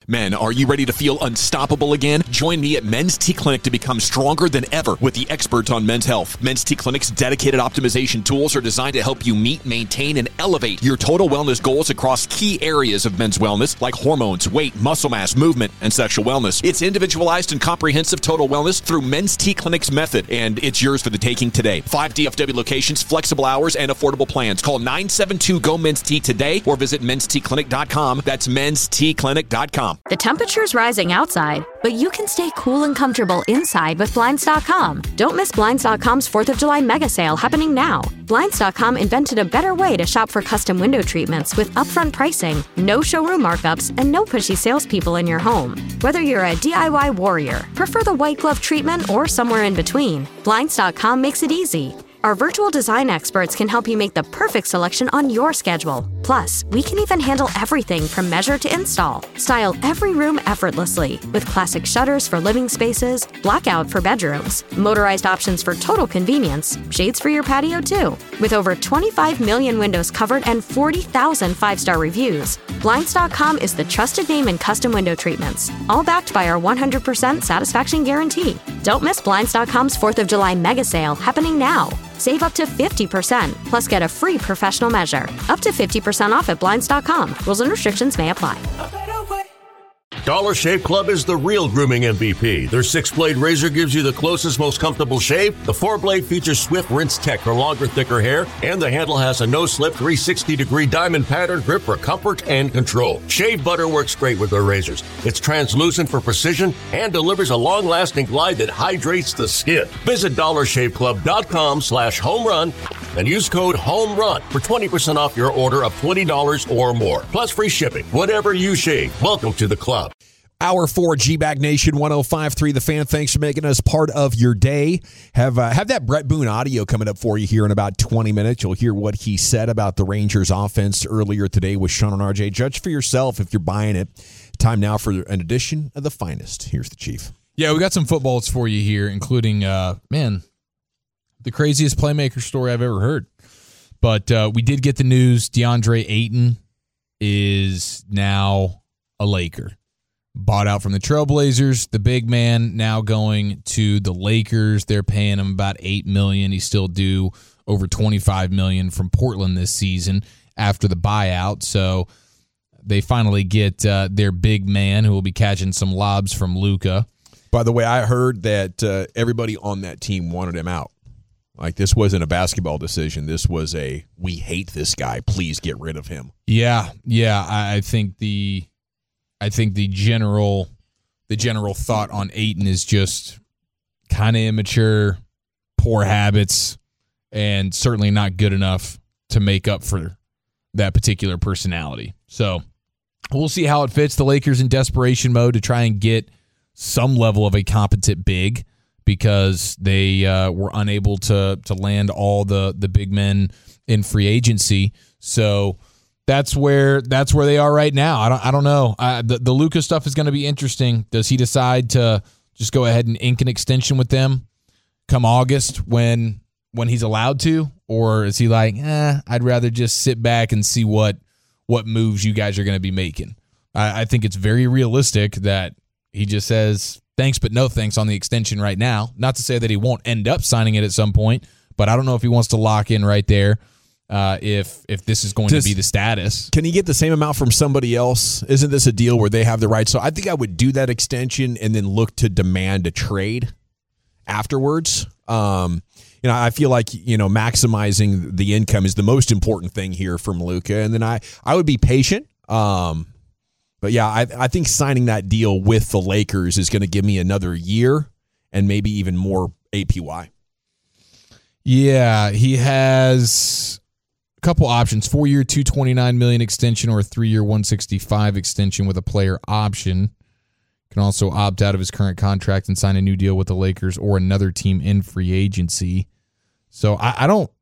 Men, are you ready to feel unstoppable again? Join me at Men's T Clinic to become stronger than ever with the experts on men's health. Men's T Clinic's dedicated optimization tools are designed to help you meet, maintain, and elevate your total wellness goals across key areas of men's wellness like hormones, weight, muscle mass, movement, and sexual wellness. It's individualized and comprehensive total wellness through Men's T Clinic's method, and it's yours for the taking today. 5 DFW locations, flexible hours, and affordable plans. Call 972-GO-MEN'S-T today or visit menstclinic.com. That's menstclinic.com. The temperature's rising outside, but you can stay cool and comfortable inside with Blinds.com. Don't miss Blinds.com's 4th of July mega sale happening now. Blinds.com invented a better way to shop for custom window treatments with upfront pricing, no showroom markups, and no pushy salespeople in your home. Whether you're a DIY warrior, prefer the white glove treatment, or somewhere in between, Blinds.com makes it easy. Our virtual design experts can help you make the perfect selection on your schedule. Plus, we can even handle everything from measure to install. Style every room effortlessly with classic shutters for living spaces, blackout for bedrooms, motorized options for total convenience, shades for your patio too. With over 25 million windows covered and 40,000 5-star reviews, Blinds.com is the trusted name in custom window treatments, all backed by our 100% satisfaction guarantee. Don't miss Blinds.com's 4th of July mega sale happening now. Save up to 50%, plus get a free professional measure. Up to 50% off at Blinds.com. Rules and restrictions may apply. Dollar Shave Club is the real grooming MVP. Their 6-blade razor gives you the closest, most comfortable shave. The 4-blade features swift rinse tech for longer, thicker hair, and the handle has a no-slip 360-degree diamond pattern grip for comfort and control. Shave butter works great with their razors. It's translucent for precision and delivers a long-lasting glide that hydrates the skin. Visit dollarshaveclub.com/homerun and use code HOMERUN for 20% off your order of $20 or more. Plus free shipping. Whatever you shave, welcome to the club. Hour 4, G-Bag Nation, 105.3 The Fan. Thanks for making us part of your day. Have that Brett Boone audio coming up for you here in about 20 minutes. You'll hear what he said about the Rangers offense earlier today with Sean and RJ. Judge for yourself if you're buying it. Time now for an edition of The Finest. Here's the Chief. Yeah, we got some footballs for you here, including, the craziest playmaker story I've ever heard. But we did get the news DeAndre Ayton is now a Laker. Bought out from the Trailblazers, the big man now going to the Lakers. They're paying him about $8 million. He's still due over $25 million from Portland this season after the buyout. So they finally get their big man who will be catching some lobs from Luka. By the way, I heard that everybody on that team wanted him out. Like, this wasn't a basketball decision. This was a, we hate this guy. Please get rid of him. Yeah. I think the general thought on Ayton is just kind of immature, poor habits, and certainly not good enough to make up for that particular personality. So we'll see how it fits. The Lakers in desperation mode to try and get some level of a competent big because they were unable to land all the big men in free agency. So that's where they are right now. I don't know. The Luka stuff is going to be interesting. Does he decide to just go ahead and ink an extension with them come August when he's allowed to, or is he like, I'd rather just sit back and see what moves you guys are going to be making? I think it's very realistic that he just says thanks but no thanks on the extension right now. Not to say that he won't end up signing it at some point, but I don't know if he wants to lock in right there. If this is going to be the status. Can he get the same amount from somebody else? Isn't this a deal where they have the right? So I think I would do that extension and then look to demand a trade afterwards. I feel like, maximizing the income is the most important thing here from Luka. And then I would be patient. But yeah, I think signing that deal with the Lakers is going to give me another year and maybe even more APY. Yeah, he has a couple options: 4-year, $229 million extension, or a 3-year, $165 extension with a player option. Can also opt out of his current contract and sign a new deal with the Lakers or another team in free agency. So I don't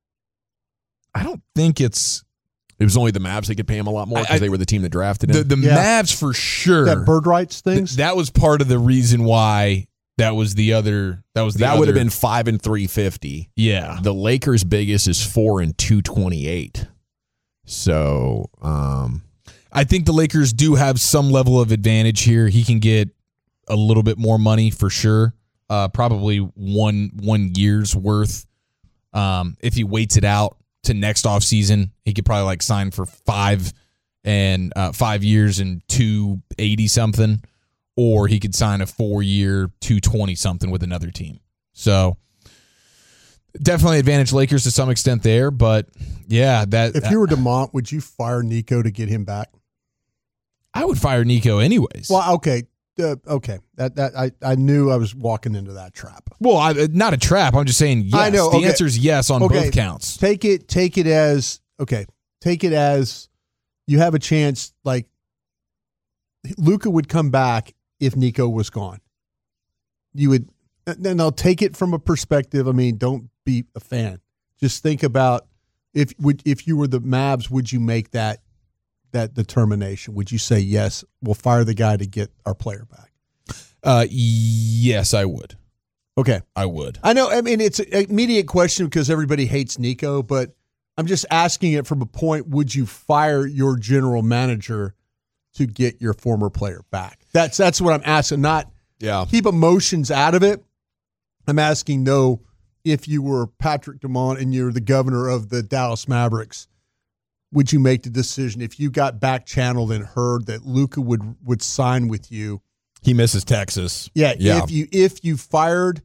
think it's. It was only the Mavs that could pay him a lot more because they were the team that drafted him. The Mavs for sure. That bird rights things. That was part of the reason why. That would have been $5 and $350. Yeah. The Lakers' biggest is $4 and $228. So, I think the Lakers do have some level of advantage here. He can get a little bit more money for sure. Probably one year's worth. If he waits it out to next offseason, he could probably like sign for 5 years and $280 something, or he could sign a 4-year $220 something with another team. So definitely advantage Lakers to some extent there, but yeah, that if you were DeMont, would you fire Nico to get him back? I would fire Nico anyways. Well, okay. That I knew I was walking into that trap. Well, not a trap. I'm just saying yes. I know. The answer is yes on both counts. Take it as you have a chance. Like Luka would come back if Nico was gone. You would. Then I'll take it from a perspective. I mean, don't be a fan. Just think about if you were the Mavs, would you make that determination? Would you say, yes, we'll fire the guy to get our player back? Yes, I would. Okay. I would. I know. I mean, it's an immediate question because everybody hates Nico, but I'm just asking it from a point, would you fire your general manager to get your former player back? That's what I'm asking, not keep emotions out of it. I'm asking, no, if you were Patrick DeMont and you're the governor of the Dallas Mavericks, would you make the decision if you got back channeled and heard that Luka would sign with you? He misses Texas. Yeah. If you fired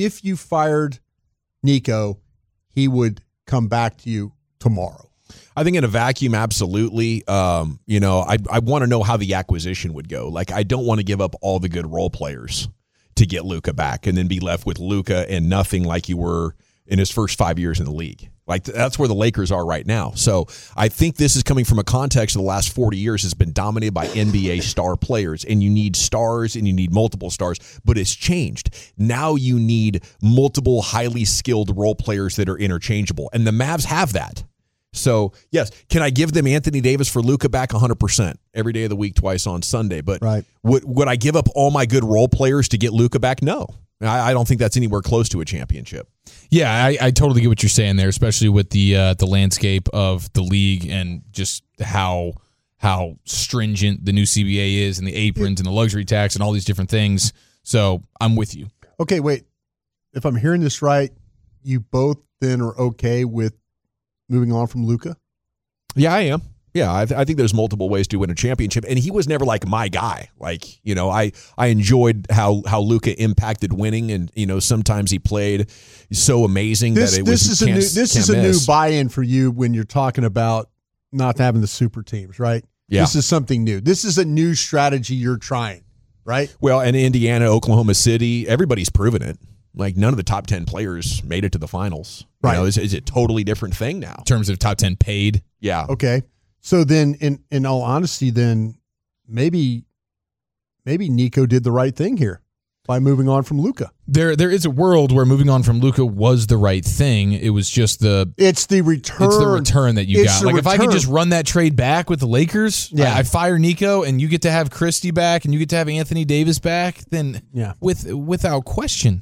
Nico, he would come back to you tomorrow. I think in a vacuum, absolutely. I want to know how the acquisition would go. Like, I don't want to give up all the good role players to get Luka back and then be left with Luka and nothing like you were in his first 5 years in the league. Like, that's where the Lakers are right now. So I think this is coming from a context of the last 40 years has been dominated by NBA star players, and you need stars and you need multiple stars, but it's changed. Now you need multiple highly skilled role players that are interchangeable, and the Mavs have that. So, yes, can I give them Anthony Davis for Luka back 100% every day of the week, twice on Sunday? But would I give up all my good role players to get Luka back? No. I don't think that's anywhere close to a championship. Yeah, I totally get what you're saying there, especially with the landscape of the league and just how stringent the new CBA is and the aprons and the luxury tax and all these different things. So I'm with you. Okay, wait. If I'm hearing this right, you both then are okay with moving on from Luka? Yeah, I am. Yeah, I think there's multiple ways to win a championship, and he was never like my guy. Like, I enjoyed how Luka impacted winning, and sometimes he played so amazing that it was. This is a new buy-in for you when you're talking about not having the super teams, right? Yeah, this is something new. This is a new strategy you're trying, right? Well, and Indiana, Oklahoma City, everybody's proven it. Like, none of the top 10 players made it to the finals. Right? It's a totally different thing now in terms of top 10 paid. Yeah. Okay. So then, in all honesty, then maybe Nico did the right thing here by moving on from Luka. There is a world where moving on from Luka was the right thing. It was just it's the return. It's the return that you got. Like, if I could just run that trade back with the Lakers, I fire Nico and you get to have Christie back and you get to have Anthony Davis back, then without question.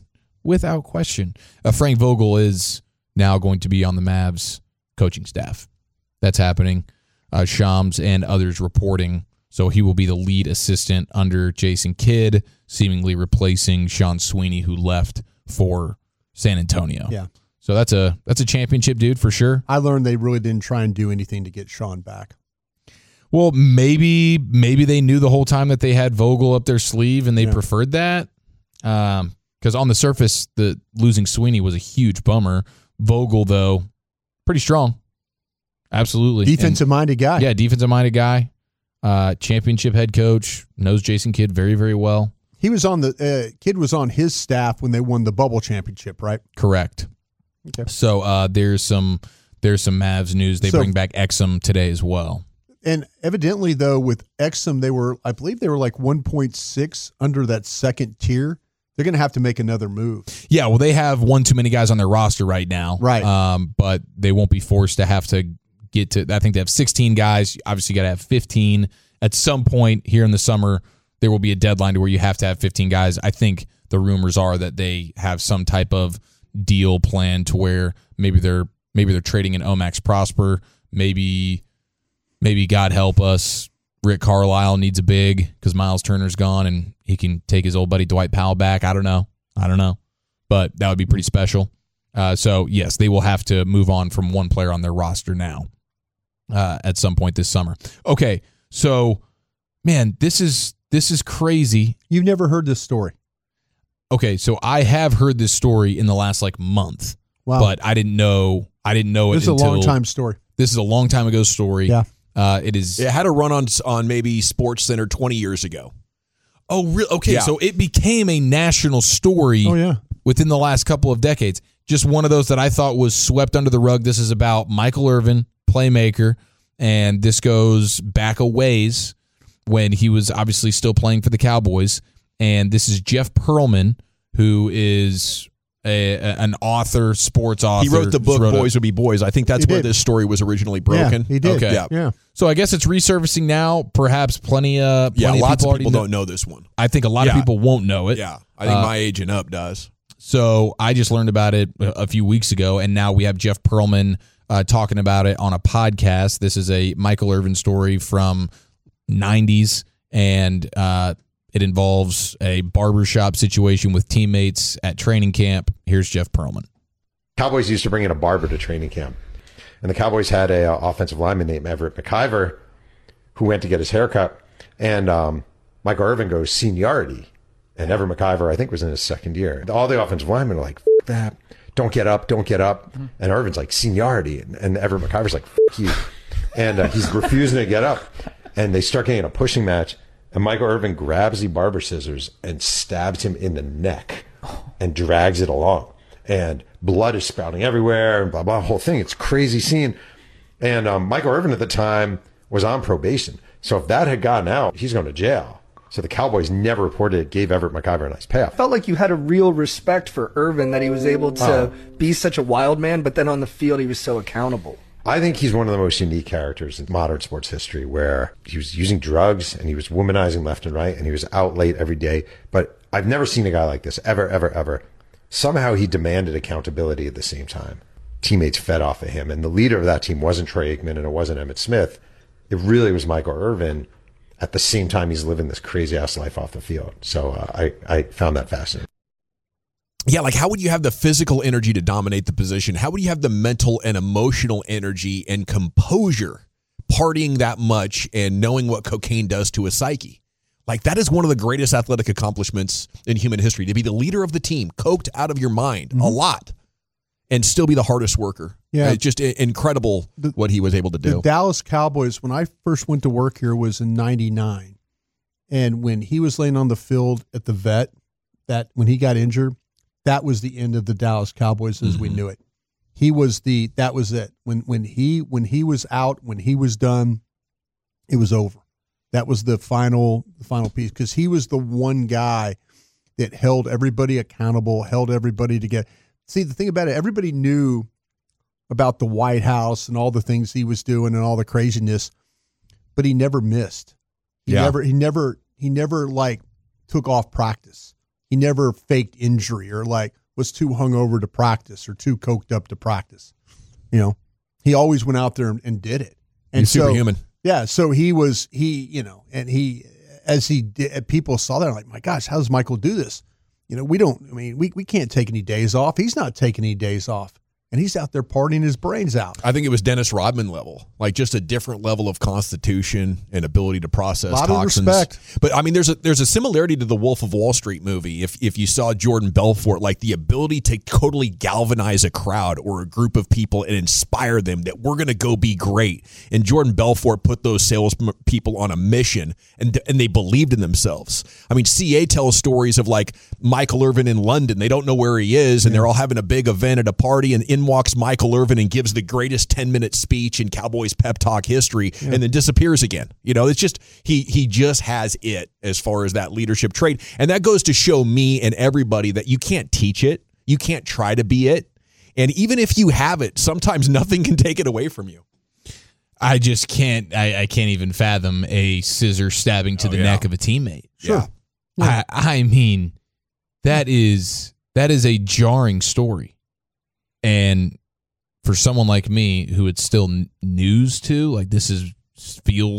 Frank Vogel is now going to be on the Mavs coaching staff. That's happening. Shams and others reporting. So he will be the lead assistant under Jason Kidd, seemingly replacing Sean Sweeney, who left for San Antonio. Yeah. So that's a championship dude for sure. I learned they really didn't try and do anything to get Sean back. Well, maybe they knew the whole time that they had Vogel up their sleeve and they preferred that. Because on the surface, the losing Sweeney was a huge bummer. Vogel, though, pretty strong. Absolutely. Defensive-minded guy. Yeah, defensive-minded guy. Championship head coach. Knows Jason Kidd very, very well. He was on Kidd was on his staff when they won the bubble championship, right? Correct. Okay. So there's some Mavs news. They bring back Exum today as well. And evidently, though, with Exum, I believe they were like 1.6 under that second tier. They're going to have to make another move. Yeah, well, they have one too many guys on their roster right now. Right. But they won't be forced to have to get to, I think they have 16 guys. Obviously, you got to have 15. At some point here in the summer, there will be a deadline to where you have to have 15 guys. I think the rumors are that they have some type of deal plan to where maybe they're trading in Omax Prosper. Maybe God help us, Rick Carlisle needs a big because Miles Turner's gone and he can take his old buddy Dwight Powell back. I don't know. But that would be pretty special. So, yes, they will have to move on from one player on their roster now at some point this summer. Okay, so, man, this is crazy. You've never heard this story. Okay, so I have heard this story in the last month. Wow. But I didn't know it until... This is a long time story. This is a long time ago story. Yeah. It is. It had a run on maybe Sports Center 20 years ago. Oh, really? Okay, Yeah. so it became a national story within the last couple of decades. Just one of those that I thought was swept under the rug. This is about Michael Irvin, playmaker, and this goes back a ways when he was obviously still playing for the Cowboys. And this is Jeff Pearlman, who is an author, sports author. He wrote the book Boys Will Be Boys. I think that's where this story was originally broken. Yeah, he did. Okay. Yeah. So I guess it's resurfacing now. Perhaps plenty of lots of people people don't know this one. I think a lot of people won't know it. Yeah, I think my age and up does. So I just learned about it a few weeks ago, and now we have Jeff Pearlman talking about it on a podcast. This is a Michael Irvin story from 90s, and it involves a barbershop situation with teammates at training camp. Here's Jeff Pearlman. Cowboys used to bring in a barber to training camp, and the Cowboys had a offensive lineman named Everett McIver who went to get his haircut, and Michael Irvin goes seniority. And Everett McIver, I think, was in his second year. All the offensive linemen are like, F that. Don't get up. And Irvin's like, seniority. And Everett McIver's like, F you. And he's refusing to get up. And they start getting in a pushing match. And Michael Irvin grabs the barber scissors and stabs him in the neck and drags it along. And blood is spouting everywhere and blah, blah, whole thing. It's a crazy scene. And Michael Irvin at the time was on probation. So if that had gotten out, he's going to jail. So the Cowboys never reported it, gave Everett McIver a nice payoff. Felt like you had a real respect for Irvin, that he was able to be such a wild man, but then on the field he was so accountable. I think he's one of the most unique characters in modern sports history, where he was using drugs and he was womanizing left and right and he was out late every day. But I've never seen a guy like this, ever, ever, ever. Somehow he demanded accountability at the same time. Teammates fed off of him. And the leader of that team wasn't Troy Aikman and it wasn't Emmitt Smith. It really was Michael Irvin. At the same time, he's living this crazy-ass life off the field. So I found that fascinating. Yeah, like how would you have the physical energy to dominate the position? How would you have the mental and emotional energy and composure partying that much and knowing what cocaine does to a psyche? Like, that is one of the greatest athletic accomplishments in human history, to be the leader of the team, coked out of your mind a lot, and still be the hardest worker. Yeah. It's just incredible what he was able to do. The Dallas Cowboys, when I first went to work here, was in 99. And when he was laying on the field at the vet, that when he got injured, that was the end of the Dallas Cowboys as we knew it. That was it. When he was out, when he was done, it was over. That was the final piece, because he was the one guy that held everybody accountable, held everybody together. See, the thing about it, everybody knew about the White House and all the things he was doing and all the craziness, but he never missed. He never like took off practice. He never faked injury or like was too hungover to practice or too coked up to practice. You know, he always went out there and did it. And He's superhuman. Yeah. So as he did, people saw that like, my gosh, how does Michael do this? You know, we can't take any days off. He's not taking any days off. And he's out there partying his brains out. I think it was Dennis Rodman level, like just a different level of constitution and ability to process a lot toxins. Of respect. But I mean, there's a similarity to the Wolf of Wall Street movie. If you saw Jordan Belfort, like the ability to totally galvanize a crowd or a group of people and inspire them that we're going to go be great. And Jordan Belfort put those sales people on a mission, and they believed in themselves. I mean, CA tells stories of like Michael Irvin in London. They don't know where he is, and they're all having a big event at a party, and in walks Michael Irvin and gives the greatest 10-minute speech in Cowboys pep talk history, and then disappears again. You know, it's just he just has it as far as that leadership trait. And that goes to show me and everybody that you can't teach it. You can't try to be it. And even if you have it, sometimes nothing can take it away from you. I just can't. I can't even fathom a scissor stabbing to the neck of a teammate. Sure. Yeah. I mean, that is a jarring story. And for someone like me who it's still news to, like, this feels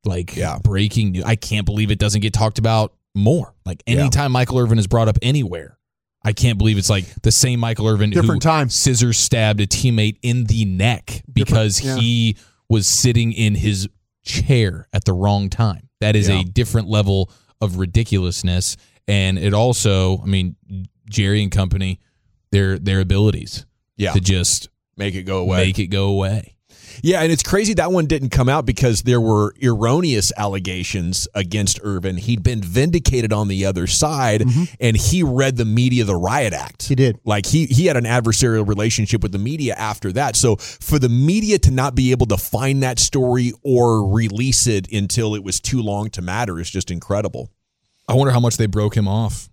Like breaking news. I can't believe it doesn't get talked about more. Like anytime Michael Irvin is brought up anywhere, I can't believe it's like the same Michael Irvin who scissor stabbed a teammate in the neck because he was sitting in his chair at the wrong time. That is a different level of ridiculousness. And it also, I mean, Jerry and company, their abilities to just make it go away. Yeah, and it's crazy that one didn't come out because there were erroneous allegations against Irvin. He'd been vindicated on the other side, and he read the media the riot act. He did. Like, he had an adversarial relationship with the media after that. So for the media to not be able to find that story or release it until it was too long to matter is just incredible. I wonder how much they broke him off.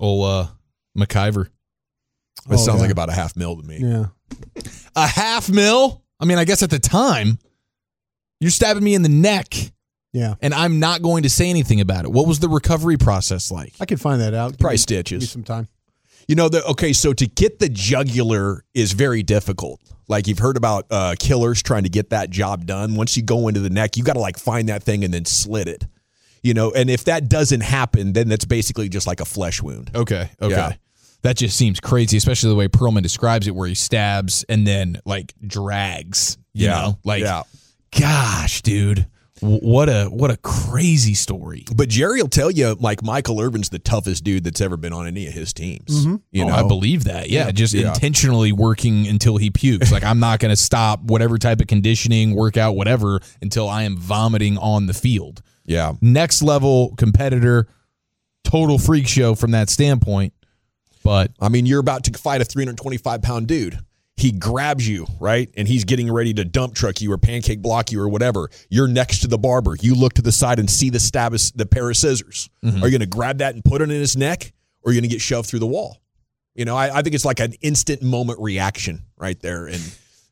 McIver. It sounds like about $500,000 to me. Yeah. $500,000? I mean, I guess at the time, you're stabbing me in the neck. Yeah. And I'm not going to say anything about it. What was the recovery process like? I could find that out. Probably stitches. Give me some time. So to get the jugular is very difficult. Like, you've heard about killers trying to get that job done. Once you go into the neck, you got to like find that thing and then slit it. And if that doesn't happen, then that's basically just like a flesh wound. Okay. Yeah. That just seems crazy, especially the way Perlman describes it, where he stabs and then like drags. You know? Like, gosh, dude, what a crazy story. But Jerry will tell you, like, Michael Irvin's the toughest dude that's ever been on any of his teams. I believe that. Yeah, just intentionally working until he pukes. Like, I'm not going to stop whatever type of conditioning, workout, whatever, until I am vomiting on the field. Yeah, next level competitor, total freak show from that standpoint. But I mean, you're about to fight a 325-pound dude. He grabs you, right? And he's getting ready to dump truck you or pancake block you or whatever. You're next to the barber. You look to the side and see the pair of scissors. Are you going to grab that and put it in his neck, or are you going to get shoved through the wall? I think it's like an instant moment reaction right there. And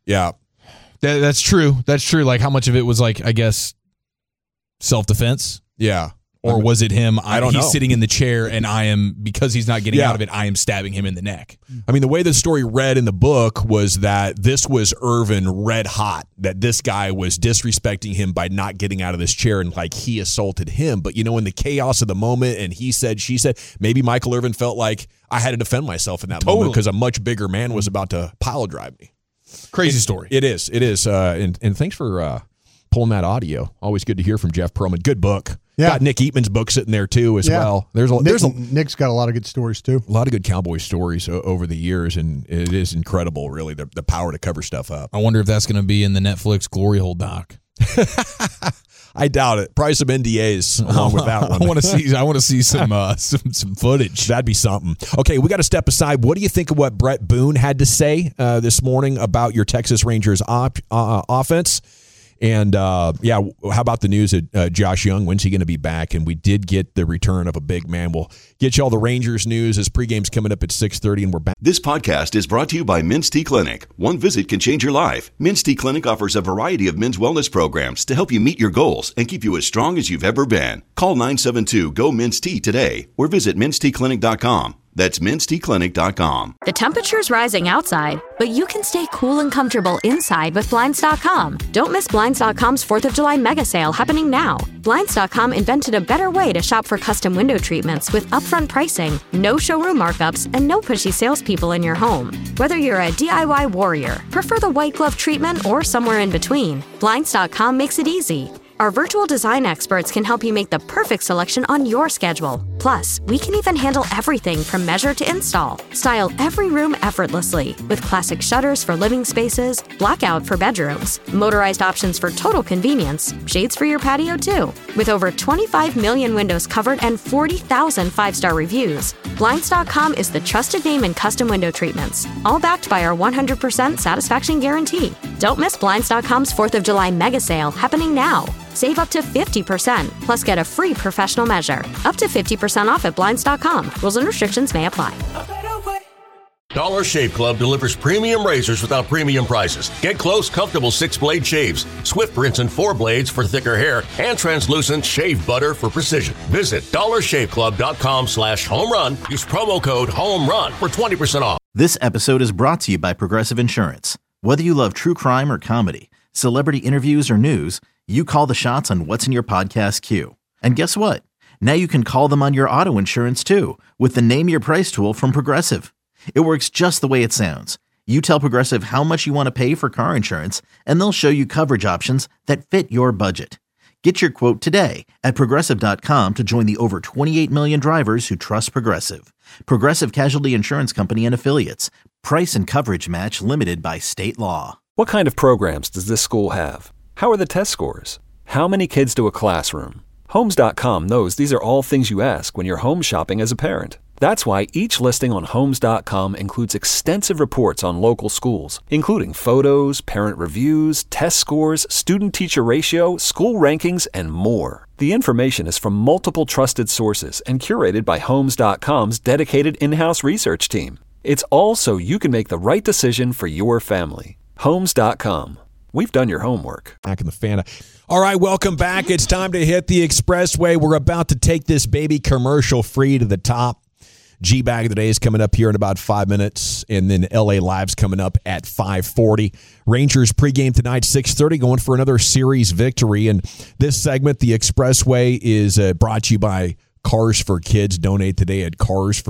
that's true. That's true. Like, how much of it was like, I guess, self-defense? Yeah. Or was it him? I don't know. He's sitting in the chair, and because he's not getting out of it, I am stabbing him in the neck. I mean, the way the story read in the book was that this was Irvin red hot, that this guy was disrespecting him by not getting out of this chair, and like he assaulted him. But, in the chaos of the moment, and he said, she said, maybe Michael Irvin felt like I had to defend myself in that moment because a much bigger man was about to pile drive me. Crazy story. It is. And thanks for pulling that audio. Always good to hear from Jeff Perlman. Good book. Yeah. Got Nick Eatman's book sitting there too as well. Nick's got a lot of good stories too. A lot of good Cowboy stories over the years, and it is incredible, really, the power to cover stuff up. I wonder if that's going to be in the Netflix Glory Hole doc. I doubt it. Probably some NDAs along with that one. I want to see some footage. That'd be something. Okay, we got to step aside. What do you think of what Brett Boone had to say this morning about your Texas Rangers offense? And, how about the news that Josh Young, when's he going to be back? And we did get the return of a big man. We'll get you all the Rangers news as pregame's coming up at 6:30, and we're back. This podcast is brought to you by Men's T Clinic. One visit can change your life. Men's T Clinic offers a variety of men's wellness programs to help you meet your goals and keep you as strong as you've ever been. Call 972-GO-MEN'S T today or visit mensteclinic.com. That's mensteclinic.com. The temperature's rising outside, but you can stay cool and comfortable inside with Blinds.com. Don't miss Blinds.com's 4th of July mega sale happening now. Blinds.com invented a better way to shop for custom window treatments with upfront pricing, no showroom markups, and no pushy salespeople in your home. Whether you're a DIY warrior, prefer the white glove treatment, or somewhere in between, Blinds.com makes it easy. Our virtual design experts can help you make the perfect selection on your schedule. Plus, we can even handle everything from measure to install. Style every room effortlessly with classic shutters for living spaces, blackout for bedrooms, motorized options for total convenience, shades for your patio too. With over 25 million windows covered and 40,000 5-star reviews, Blinds.com is the trusted name in custom window treatments, all backed by our 100% satisfaction guarantee. Don't miss Blinds.com's 4th of July mega sale happening now. Save up to 50%, plus get a free professional measure. Up to 50% off at Blinds.com. Rules and restrictions may apply. Dollar Shave Club delivers premium razors without premium prices. Get close, comfortable 6-blade shaves, swift rinse and 4 blades for thicker hair, and translucent shave butter for precision. Visit dollarshaveclub.com/homerun. Use promo code HOMERUN for 20% off. This episode is brought to you by Progressive Insurance. Whether you love true crime or comedy, celebrity interviews or news, You call the shots on what's in your podcast queue. And guess what? Now you can call them on your auto insurance too with the Name Your Price tool from Progressive. It works just the way it sounds. You tell Progressive how much you want to pay for car insurance, and they'll show you coverage options that fit your budget. Get your quote today at Progressive.com to join the over 28 million drivers who trust Progressive. Progressive Casualty Insurance Company and Affiliates. Price and coverage match limited by state law. What kind of programs does this school have? How are the test scores? How many kids do a classroom? Homes.com knows these are all things you ask when you're home shopping as a parent. That's why each listing on Homes.com includes extensive reports on local schools, including photos, parent reviews, test scores, student-teacher ratio, school rankings, and more. The information is from multiple trusted sources and curated by Homes.com's dedicated in-house research team. It's all so you can make the right decision for your family. Homes.com. We've done your homework. Back in the fan. All right, welcome back. It's time to hit the expressway. We're about to take this baby commercial free to the top. G-Bag of the Day is coming up here in about 5 minutes, and then LA Live's coming up at 5:40. Rangers pregame tonight, 6:30, going for another series victory. And this segment, the expressway, is brought to you by Cars for Kids. Donate today at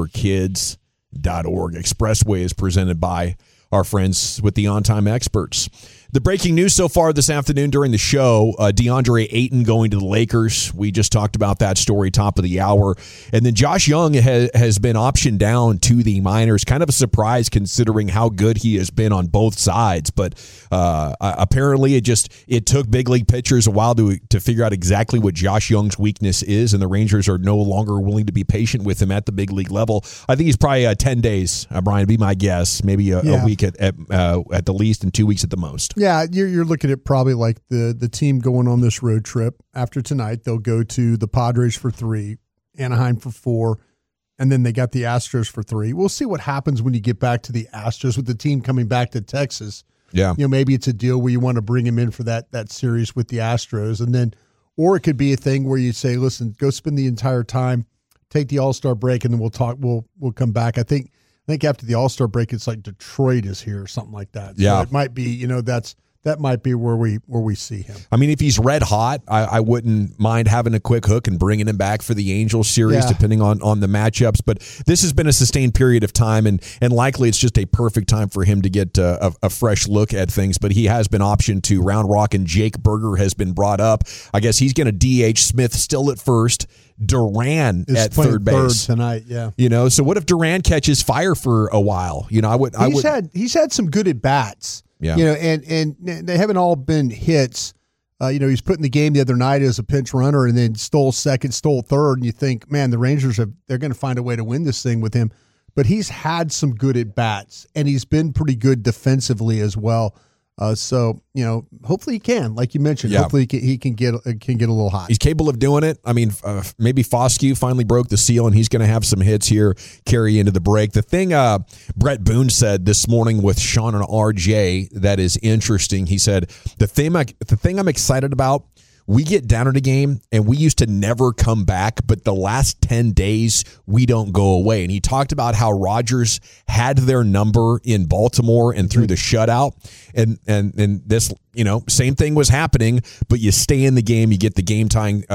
carsforkids.org. Expressway is presented by our friends with the On Time Experts. The breaking news so far this afternoon during the show, DeAndre Ayton going to the Lakers. We just talked about that story top of the hour. And then Josh Young has been optioned down to the Miners. Kind of a surprise considering how good he has been on both sides. But apparently it took big league pitchers a while to figure out exactly what Josh Young's weakness is, and the Rangers are no longer willing to be patient with him at the big league level. I think he's probably 10 days, Brian, be my guess. Maybe a week at the least and 2 weeks at the most. Yeah, you're looking at probably like the team going on this road trip. After tonight, they'll go to the Padres for 3, Anaheim for 4, and then they got the Astros for 3. We'll see what happens when you get back to the Astros with the team coming back to Texas. Yeah, maybe it's a deal where you want to bring him in for that series with the Astros, and then, or it could be a thing where you say, listen, go spend the entire time, take the All-Star break, and then we'll talk. We'll come back. I think after the All-Star break, it's like Detroit is here or something like that. So it might be, that might be where we see him. I mean, if he's red hot, I wouldn't mind having a quick hook and bringing him back for the Angels series, depending on the matchups. But this has been a sustained period of time, and likely it's just a perfect time for him to get a fresh look at things. But he has been optioned to Round Rock, and Jake Berger has been brought up. I guess he's going to DH Smith still at first. Duran at third base tonight, yeah. So what if Duran catches fire for a while? He's had some good at bats. Yeah. And they haven't all been hits. He's put in the game the other night as a pinch runner and then stole second, stole third, and you think, man, the Rangers they're going to find a way to win this thing with him. But he's had some good at bats, and he's been pretty good defensively as well. So hopefully he can, like you mentioned. Yeah. Hopefully he can get a little hot. He's capable of doing it. I mean, maybe Foscue finally broke the seal, and he's going to have some hits here carry into the break. The thing Brett Boone said this morning with Sean and RJ that is interesting. He said the thing I'm excited about. We get down at a game, and we used to never come back, but the last 10 days, we don't go away. And he talked about how Rogers had their number in Baltimore and through the shutout. And this, same thing was happening, but you stay in the game, you get the game-tying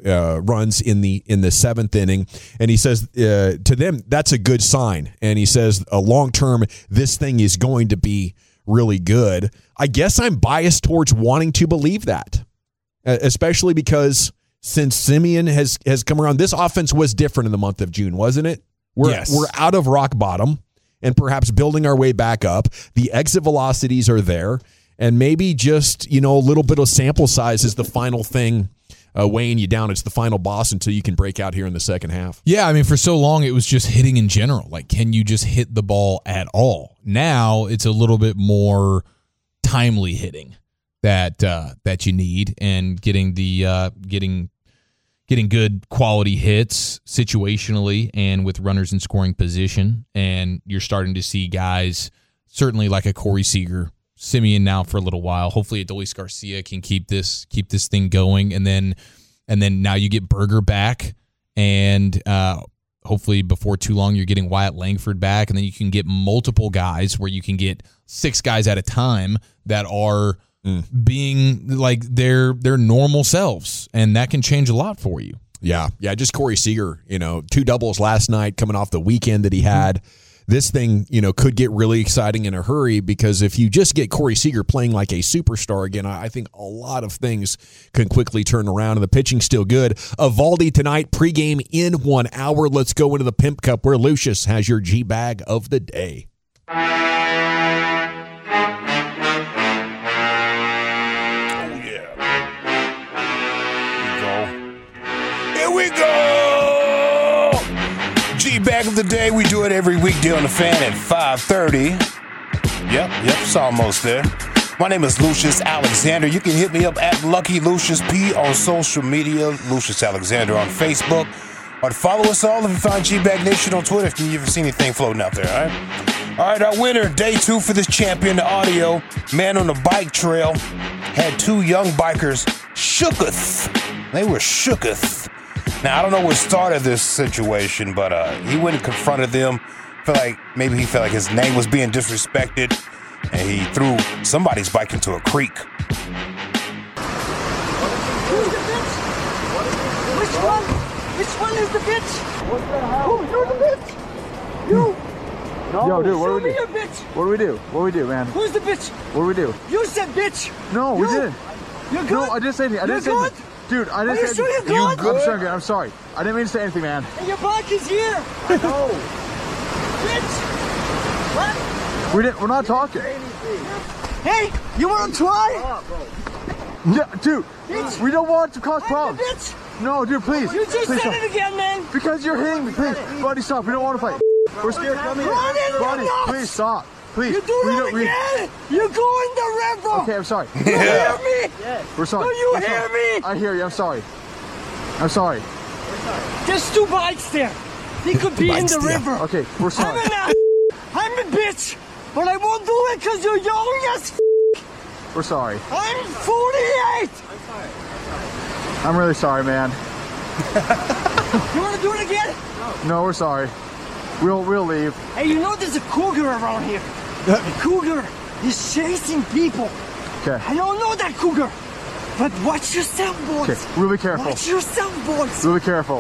runs in the seventh inning. And he says, to them, that's a good sign. And he says, long-term, this thing is going to be really good. I guess I'm biased towards wanting to believe that. Especially because since Simeon has come around, this offense was different in the month of June, wasn't it? We're out of rock bottom and perhaps building our way back up. The exit velocities are there, and maybe just a little bit of sample size is the final thing weighing you down. It's the final boss until you can break out here in the second half. Yeah, I mean, for so long it was just hitting in general. Like, can you just hit the ball at all? Now it's a little bit more timely hitting that you need, and getting good quality hits situationally and with runners in scoring position. And you're starting to see guys certainly like a Corey Seager, Simeon now for a little while. Hopefully Adolis Garcia can keep this thing going, and then now you get Berger back, and hopefully before too long you're getting Wyatt Langford back, and then you can get multiple guys where you can get 6 guys at a time that are being like their normal selves, and that can change a lot for you. Yeah. Just Corey Seager, 2 doubles last night coming off the weekend that he had. This thing, could get really exciting in a hurry, because if you just get Corey Seager playing like a superstar again, I think a lot of things can quickly turn around, and the pitching's still good. Evaldi tonight, pregame in 1 hour. Let's go into the Pimp Cup, where Lucius has your G-Bag of the day. G-Bag of the day. We do it every weekday on the Fan at 5:30. Yep, it's almost there. My name is Lucius Alexander. You can hit me up at Lucky Lucius P on social media, Lucius Alexander on Facebook, or follow us all if you find G-Bag Nation on Twitter if you ever see anything floating out there, all right? All right, our winner, day 2 for this champion, the audio, man on the bike trail, had 2 young bikers shooketh. They were shooketh. Now, I don't know what started this situation, but he went and confronted them. Maybe he felt like his name was being disrespected, and he threw somebody's bike into a creek. Who's the bitch? Which one? Which one is the bitch? Who? You're the bitch? You? No, yo, dude, what do we do? Show me your bitch. What do we do? What do we do, man? Who's the bitch? What do we do? You said bitch. No, we didn't. You're good? No, I didn't say anything. I didn't say anything. Dude, I didn't say anything. Are you sure you're good? I'm sure good. I'm sorry. I didn't mean to say anything, man. And your bike is here. I know. Bitch. What? We're not talking. Hey, you want to try? Yeah, dude. Bitch. We don't want to cause problems. Bitch. No, dude, please. You just said it again, man. Because you're hitting me. Please. Buddy, stop. We don't want to fight. We're scared. Come here. Buddy, please stop. Please. You do that again. You go in the river. Okay, I'm sorry. You hear me? Yes. We're sorry. Do you hear me? I hear you. I'm sorry. I'm sorry. There's 2 bikes there. They could be in the river. Okay, we're sorry. I'm a bitch, but I won't do it because you're young as We're sorry. I'm 48. I'm sorry. I'm really sorry, man. You want to do it again? No, we're sorry. We'll leave. Hey, you know there's a cougar around here. The cougar is chasing people. Okay. I don't know that cougar. But watch yourself, boys. Okay, really careful. Watch yourself, boys. Really careful.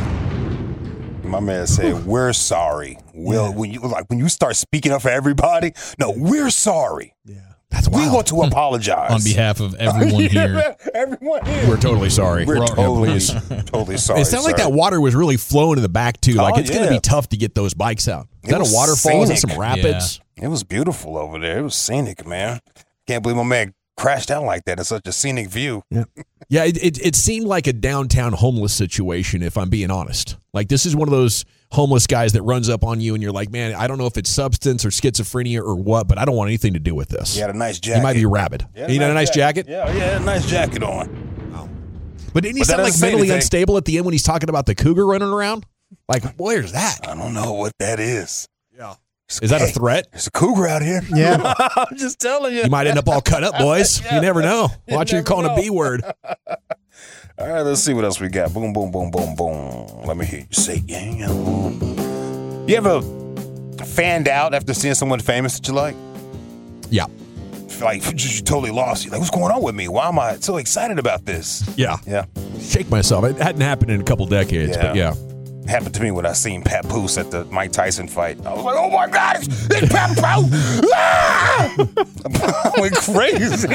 My man said, "We're sorry." When you start speaking up for everybody, no, we're sorry. Yeah, that's wild. We want to apologize on behalf of everyone here. Everyone here. We're totally sorry. We're totally sorry. It sounded like that water was really flowing in the back too. Like it's going to be tough to get those bikes out. Is that a waterfall? Is that some rapids? Yeah. It was beautiful over there. It was scenic, man. Can't believe my man crashed out like that. It's such a scenic view. Yeah, it seemed like a downtown homeless situation, if I'm being honest. Like, this is one of those homeless guys that runs up on you, and you're like, man, I don't know if it's substance or schizophrenia or what, but I don't want anything to do with this. He had a nice jacket. He might be rabid. He had a nice jacket? Yeah, he had a nice jacket on. Wow. But didn't he sound like mentally unstable at the end when he's talking about the cougar running around? Like, where's that? I don't know what that is. Yeah. Is that a threat? There's a cougar out here. Yeah. I'm just telling you. You might end up all cut up, boys. You never know. Watch you calling a B word. All right, let's see what else we got. Boom, boom, boom, boom, boom. Let me hear you say, yeah. You ever fanned out after seeing someone famous that you like? Yeah. Like, you totally lost. You're like, what's going on with me? Why am I so excited about this? Yeah. Yeah. Shake myself. It hadn't happened in a couple decades, but yeah. Happened to me when I seen Papoose at the Mike Tyson fight. I was like, oh my God, it's Papoose! Ah! I went crazy.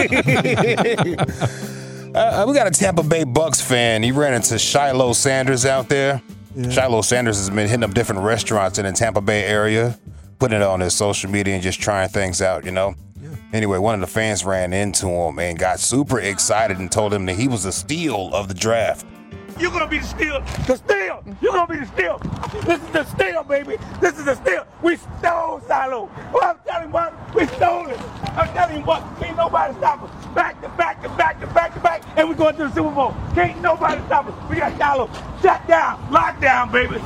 We got a Tampa Bay Bucks fan. He ran into Shiloh Sanders out there. Yeah. Shiloh Sanders has been hitting up different restaurants in the Tampa Bay area, putting it on his social media and just trying things out, you know? Yeah. Anyway, one of the fans ran into him and got super excited and told him that he was the steal of the draft. You're going to be the steal. The steal. You're going to be the steal. This is the steal, baby. This is the steal. We stole Shiloh. Well, I'm telling you what, we stole it. I'm telling you what, can't nobody stop us. Back to back to back to back to back, and we're going to the Super Bowl. Can't nobody stop us. We got Shiloh. Shut down. Lock down, baby.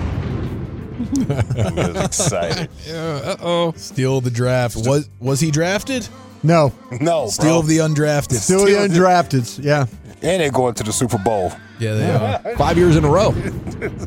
I'm excited. Uh-oh. Steal the draft. Was he drafted? No. Steal of the undrafted. Steal the undrafted, yeah. And they're going to the Super Bowl. Yeah, they are. 5 years in a row.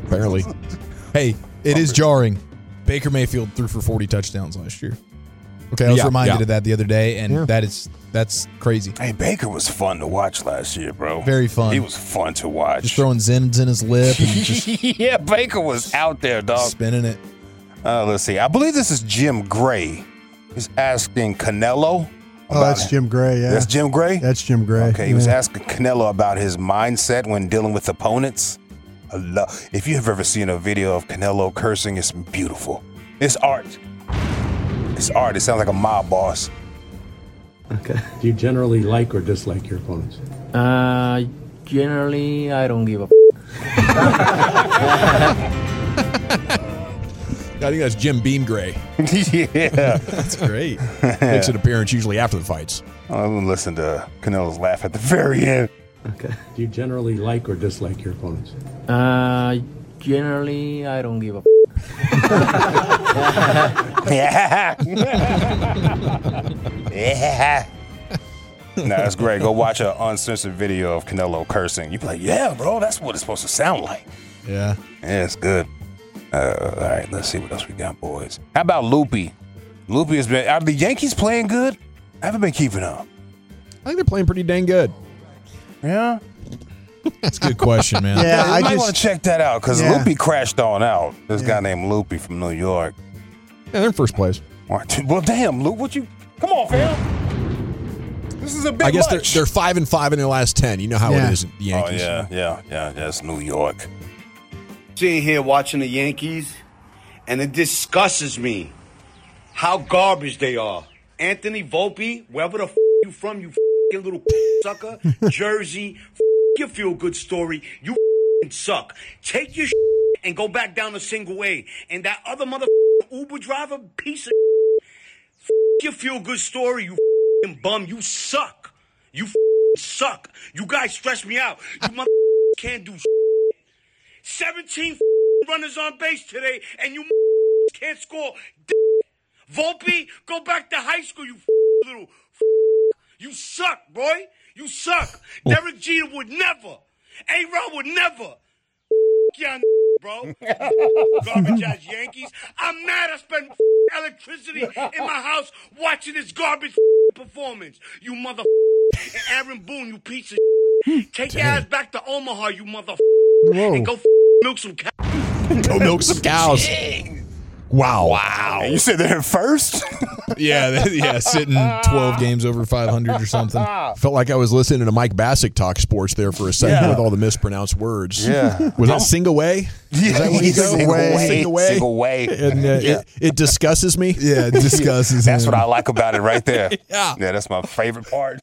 Apparently. Hey, it is jarring. Baker Mayfield threw for 40 touchdowns last year. Okay, I was Yeah, reminded yeah. of that the other day, and that's crazy. Hey, Baker was fun to watch last year, bro. Very fun. He was fun to watch. Just throwing Zims in his lip and just Yeah, Baker was out there, dog. spinning it. Let's see. I believe this is Jim Gray. He's asking Canelo. Oh, that's Jim Gray, yeah. That's Jim Gray? That's Jim Gray. Okay, he was asking Canelo about his mindset when dealing with opponents. If you have ever seen a video of Canelo cursing, it's beautiful. It's art. It's art. It sounds like a mob boss. Okay. Do you generally like or dislike your opponents? Generally, I don't give a I think that's Jim Beam Gray. Yeah. That's great. Makes an appearance usually after the fights. I'm going to listen to Canelo's laugh at the very end. Okay. Do you generally like or dislike your opponents? Generally, I don't give a Yeah. Yeah. No, that's great. Go watch an uncensored video of Canelo cursing. You be like, yeah, bro, that's what it's supposed to sound like. Yeah. Yeah, it's good. All right, let's see what else we got, boys. How about Loopy? Loopy has been. Are the Yankees playing good? I haven't been keeping up. I think they're playing pretty dang good. Yeah? That's a good question, man. Yeah, I I might just want to check that out because Yeah. Loopy crashed on out. This guy named Loopy from New York. Yeah, they're in first place. Well, damn, Loop, what you? Come on, fam. This is a bit I guess much. they're 5-5 in their last 10. You know how Yeah. it is at the Oh, Yankees. yeah. It's New York. Sitting here watching the Yankees, and it disgusts me how garbage they are. Anthony Volpe, wherever the you from, you little sucker, Jersey, your feel-good story, you suck. Take your and go back down to single A. And that other Uber driver, piece of your feel-good story, you bum, you suck. You suck. You guys stress me out. You can't do 17 runners on base today, and you can't score. Volpe, go back to high school, you little. You suck, boy. You suck. Derek Jeter would never. A-Rod would never. Yeah, bro. Garbage ass Yankees. I'm mad I spent electricity in my house watching this garbage performance. You mother. And Aaron Boone, you piece of. Take your ass back to Omaha, you mother. And go milk some cows. Go milk some cows. Wow. And you said they're in first? Yeah, sitting 12 games over 500 or something. Felt like I was listening to Mike Bassick talk sports there for a second with all the mispronounced words. Yeah. Was that single way? Is that what you go? Single way. And it disgusses me. Yeah, it discusses That's him. what I like about it right there. Yeah. Yeah, that's my favorite part.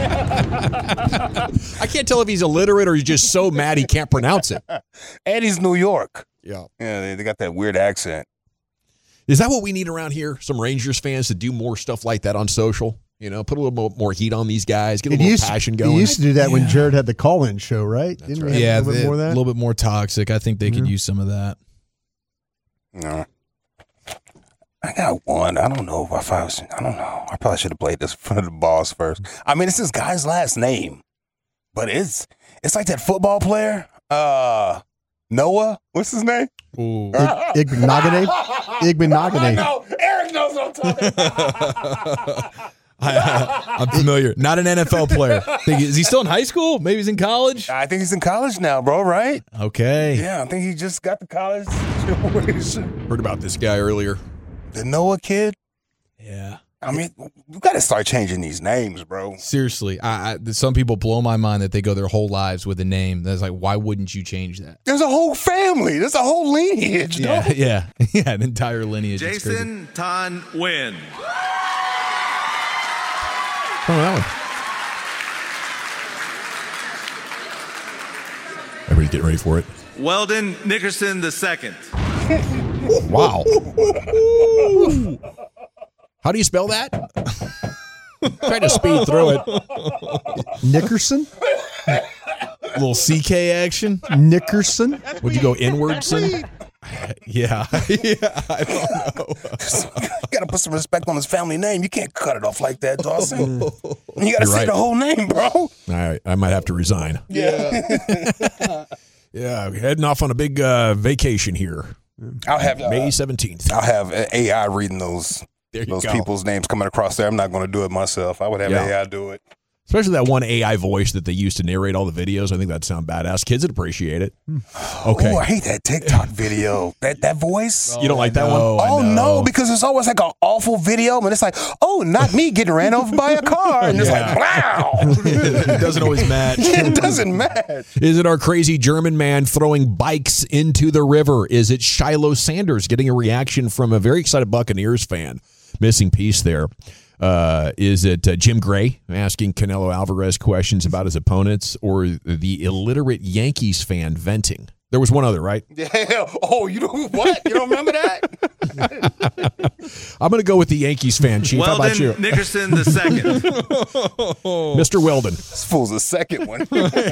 I can't tell if he's illiterate or he's just so mad he can't pronounce it. And he's New York. Yeah. Yeah, they got that weird accent. Is that what we need around here? Some Rangers fans to do more stuff like that on social? You know, put a little more heat on these guys, get a little passion going. He used to do that when Jared had the call-in show, right? Didn't right. he have Yeah, a little bit more of a that? little bit more toxic. I think they could use some of that. No. I got one. I don't know if I don't know. I probably should have played this in front of the boss first. I mean, it's this guy's last name, but it's like that football player, Noah. What's his name? Igbenogany? I know. Eric knows what I'm talking about. I'm familiar. Not an NFL player. Is he still in high school? Maybe he's in college? I think he's in college now, bro, right? Okay. Yeah, I think he just got to college. Heard about this guy earlier. The Noah kid? Yeah. I mean, you got to start changing these names, bro. Seriously, some people blow my mind that they go their whole lives with a name. That's like, why wouldn't you change that? There's a whole family. There's a whole lineage. Yeah, an entire lineage. It's crazy. Jason Tan Win. Oh, that one. Everybody's getting ready for it. Weldon Nickerson II. Wow. How do you spell that? Trying to speed through it. Nickerson? A little CK action. Nickerson? Would you go inwardson? Yeah, I don't know. You got to put some respect on his family name. You can't cut it off like that, Dawson. You got to You're say right. the whole name, bro. All right, I might have to resign. Yeah. Yeah, we're heading off on a big vacation here. I'll have May 17th. I'll have AI reading those There you those go. people's names coming across there. I'm not going to do it myself. I would have AI do it. Especially that one AI voice that they use to narrate all the videos. I think that'd sound badass. Kids would appreciate it. Okay. Oh, I hate that TikTok video. That voice. You don't like that one? Oh, no, because it's always like an awful video. And it's like, oh, not me getting ran over by a car. And it's like, wow. It doesn't always match. It doesn't match. Is it our crazy German man throwing bikes into the river? Is it Shiloh Sanders getting a reaction from a very excited Buccaneers fan? Missing piece there. Is it Jim Gray asking Canelo Alvarez questions about his opponents, or the illiterate Yankees fan venting? There was one other, right? Yeah. Oh, you know what? You don't remember that? I'm going to go with the Yankees fan, Chief. How about you? Weldon Nickerson the second. Mr. Weldon. This fool's the second one.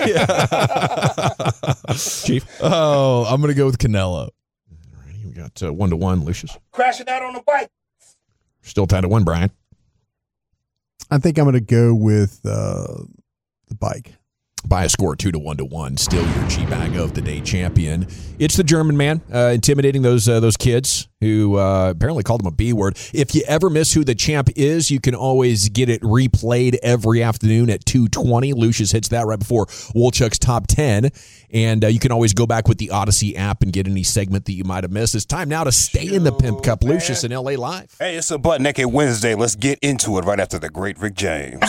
Chief? Oh, I'm going to go with Canelo. We got 1-1, Lucius. Crashing out on the bike. Still 10-1, Brian. I think I'm going to go with the bike. By a score 2-1, still your G-Bag of the Day champion. It's the German man intimidating those kids who apparently called him a B word. If you ever miss who the champ is, you can always get it replayed every afternoon at 2:20. Lucius hits that right before Wolchuk's Top 10. And you can always go back with the Odyssey app and get any segment that you might have missed. It's time now to stay in the Pimp Cup. Lucius in LA Live. Hey, it's a Butt Naked Wednesday. Let's get into it right after the great Rick James.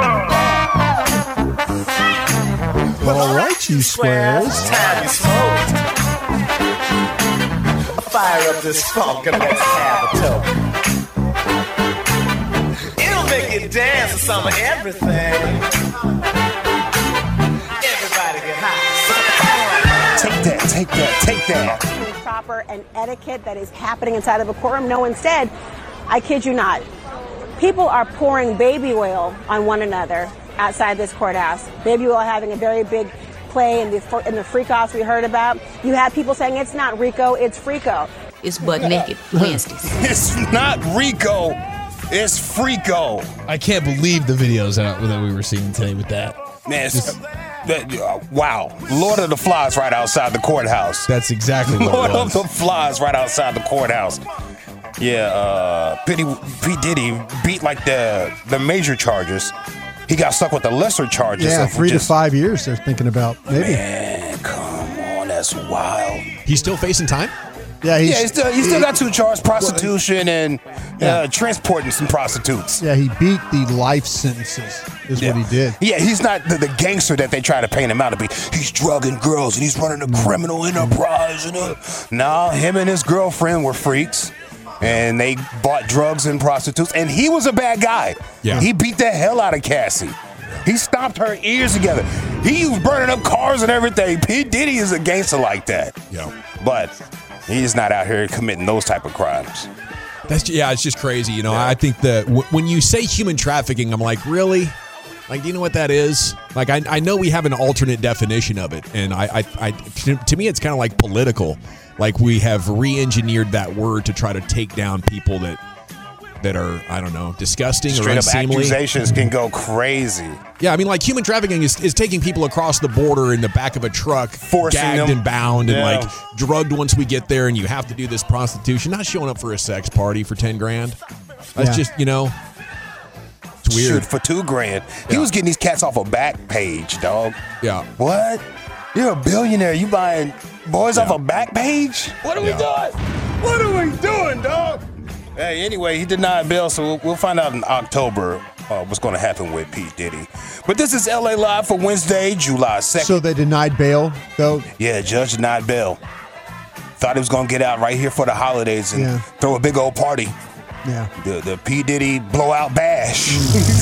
All right, you squares. Time you smoke. Fire up this funk and let's have a toke. It'll make you dance to some of everything. Everybody get high. Take that. Proper and etiquette that is happening inside of a courtroom. No, instead, I kid you not, people are pouring baby oil on one another outside this courthouse. Baby oil having a very big play in the freak-offs we heard about. You have people saying it's not Rico, it's Freako. It's Butt Naked Wednesdays. It's not Rico, it's Freako. I can't believe the videos that we were seeing today with that. Man, wow. Lord of the Flies right outside the courthouse. That's exactly what Lord it was. of the Flies right outside the courthouse. Yeah, P. Diddy beat like the major charges. He got stuck with the lesser charges. Yeah, 3 to 5 years they're thinking about. Maybe. Man, come on, that's wild. He's still facing time? Yeah, he still got 2 charges, prostitution and transporting some prostitutes. Yeah, he beat the life sentences is what he did. Yeah, he's not the gangster that they try to paint him out to be. He's drugging girls and he's running a criminal enterprise. No, him and his girlfriend were freaks. And they bought drugs and prostitutes. And he was a bad guy. Yeah. He beat the hell out of Cassie. He stomped her ears together. He was burning up cars and everything. P. Diddy is a gangster like that. Yeah. But he's not out here committing those type of crimes. It's just crazy. You know, I think that when you say human trafficking, I'm like, really? Like, do you know what that is? Like, I know we have an alternate definition of it. And to me, it's kind of like political. Like, we have re-engineered that word to try to take down people that are, I don't know, disgusting Straight or up unseemly. accusations can go crazy. Yeah, I mean, like, human trafficking is taking people across the border in the back of a truck, forcing gagged them. and bound and, Yeah. like, drugged once we get there, and you have to do this prostitution. Not showing up for a sex party for $10,000. That's just, you know, it's weird. Shoot, for $2,000. He was getting these cats off a back page, dog. Yeah. What? You're a billionaire. You buying boys off a back page? What are we doing? What are we doing, dog? Hey, anyway, he denied bail, so we'll find out in October what's going to happen with P. Diddy. But this is LA Live for Wednesday, July 2nd. So they denied bail, though? Yeah, judge denied bail. Thought he was going to get out right here for the holidays and throw a big old party. Yeah. The P. Diddy blowout bash.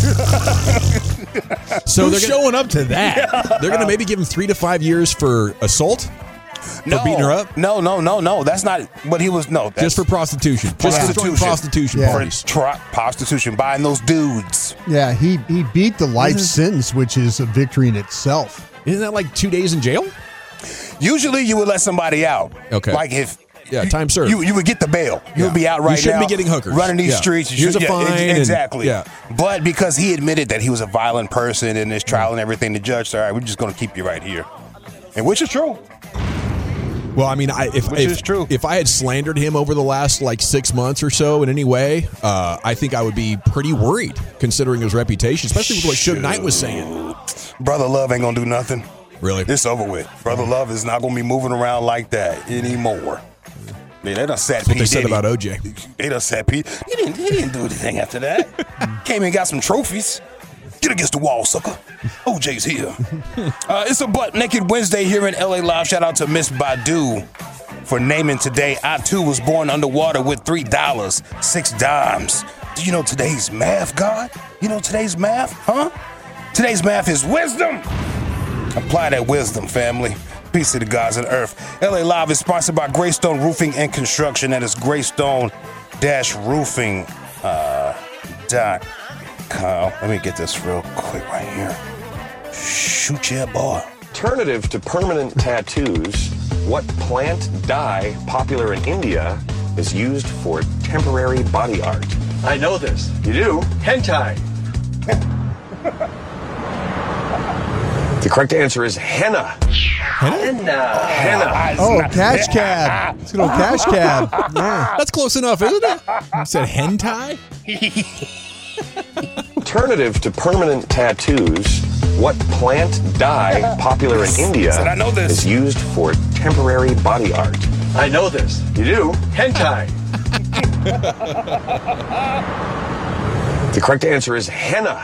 So they're showing up to that? They're going to maybe give him 3 to 5 years for assault? For beating her up? No. That's not what he was. No, that's Just for prostitution. Just for prostitution parties. Prostitution, buying those dudes. Yeah, he beat the life sentence, which is a victory in itself. Isn't that like 2 days in jail? Usually you would let somebody out. Okay. Like if... Yeah, time served. You would get the bail. You would be out right now. You shouldn't be getting hookers. Running these streets. Here's a fine. Exactly. And, But because he admitted that he was a violent person in this trial and everything, the judge said, all right, we're just going to keep you right here. And which is true. Well, I mean, if I had slandered him over the last 6 months or so in any way, I think I would be pretty worried considering his reputation, especially with what Suge Knight was saying. Brother Love ain't gonna do nothing. Really? It's over with. Brother Love is not gonna be moving around like that anymore. Man, they done sat That's what P. they said Diddy. about OJ. They done sat P. He didn't do anything after that. Came and got some trophies. Get against the wall, sucker. OJ's here. It's a Butt Naked Wednesday here in LA Live. Shout out to Miss Badu for naming today. I too was born underwater with $3, 6 dimes. Do you know today's math, God? You know today's math, huh? Today's math is wisdom. Apply that wisdom, family. Peace to the gods of the earth. LA Live is sponsored by Greystone Roofing and Construction. That is Greystone-roofing.com. Let me get this real quick right here. Shoot yeah, boy. Alternative to permanent tattoos, what plant dye popular in India is used for temporary body art? I know this. You do? Hentai. The correct answer is henna. Henna. Oh, cash cab. It's going to cash cab. Yeah. That's close enough, isn't it? You said hentai? Alternative to permanent tattoos, what plant dye popular in India I know this. is used for temporary body art? I know this. You do? Hentai. The correct answer is henna.